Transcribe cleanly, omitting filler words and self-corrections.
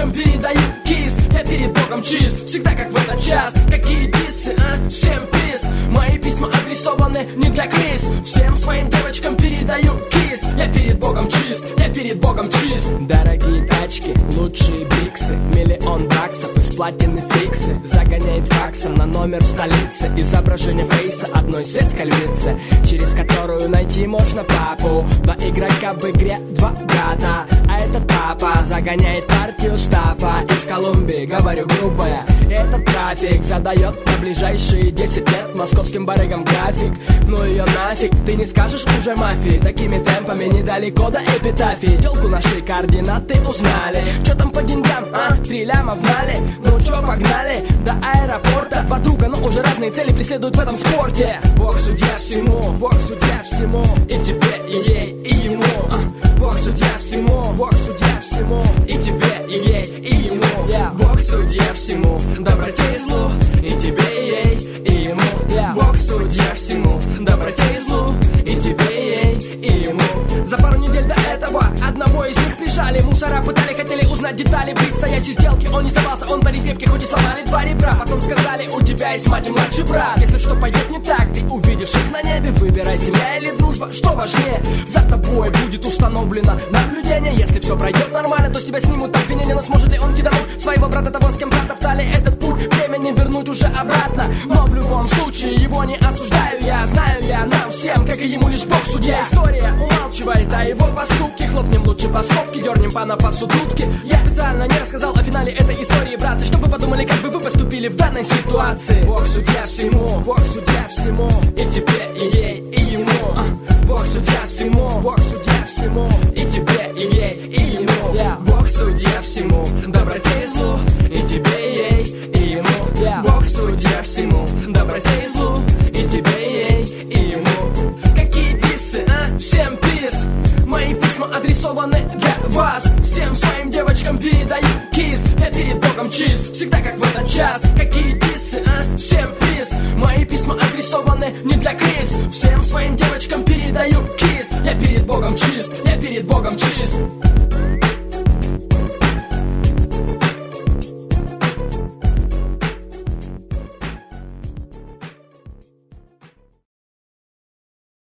девочкам передаю кис. Я перед Богом чист, всегда как в этот час. Какие диссы, а? Всем пис. Мои письма адресованы не для крыс. Всем своим девочкам передаю кис. Я перед Богом чист, я перед Богом чист. Дорогие тачки, лучшие биксы, миллион баксов из платины фиксы. Загоняет факсом на номер в столице изображение фейса одной светской львицы, через которую найти можно папу. Два игрока в игре, два брата, а этот папа загоняет партию стафа из Колумбии. Говорю грубая, этот трафик задает на ближайшие 10 лет московским барыгам график. Ну ее нафиг, ты не скажешь уже мафии, такими темпами недалеко до эпитафии. Телку нашли, координаты узнали. Чё там по деньгам, а? 3 ляма в нале. Ну чё, погнали до аэропорта. Подруга, но уже разные цели преследуют в этом спорте. Бог судья всему, Бог судья всему. И тебе, и ей, и ему. Бог судья всему, Бог судья всему. И тебе, и ей, и ему. Бог судья всему, доброте и злу. И тебе, и ей, и ему. Бог судья всему, доброте и злу. И тебе, и ей, и ему. За пару недель до этого одного из них прижали. Мусора пытали, хотели узнать детали предстоящей сделки. Он не сдавался, он парень крепкий, хоть и сломали 2 ребра. Потом сказали, у тебя есть мать и младший брат. Если что пойдет не так, ты увидишь их на небе. Выбирай, семья или дружба, что важнее. За тобой будет установлено наблюдение. Если все пройдет нормально, то с тебя снимут обвинение. Но сможет ли он кидануть своего брата, того, с кем протоптали этот путь? Время не вернуть уже обратно. Но в любом случае его не осуждаю я. Знаю я нам всем, как и ему, лишь Бог судья. История умалчивает о его поступке. Хлопнем лучше по скобке, дернем по напасу дудки. Я специально не рассказал о финале этой истории, братцы, чтобы вы подумали, как бы вы поступили в данной ситуации. Бог судья всему, Бог судья всему. И тебе, и ей, и ему. Бог судья всему, Бог судья всему. И тебе, и ей, и ему. Бог судья всему, доброте и злу. И тебе, и ей, и ему. Бог судья всему, доброте и злу. И тебе, и ей, и ему. Какие диссы, а? Всем пис. Мои письма адресованы для вас. Всем своим девочкам передаю кис. Я перед Богом чист, всегда как в этот час. Какие диссы, а? Всем пис. Мои письма адресованы не для крыс. Всем своим девочкам передаю кис. Я перед Богом чист, я перед Богом чист.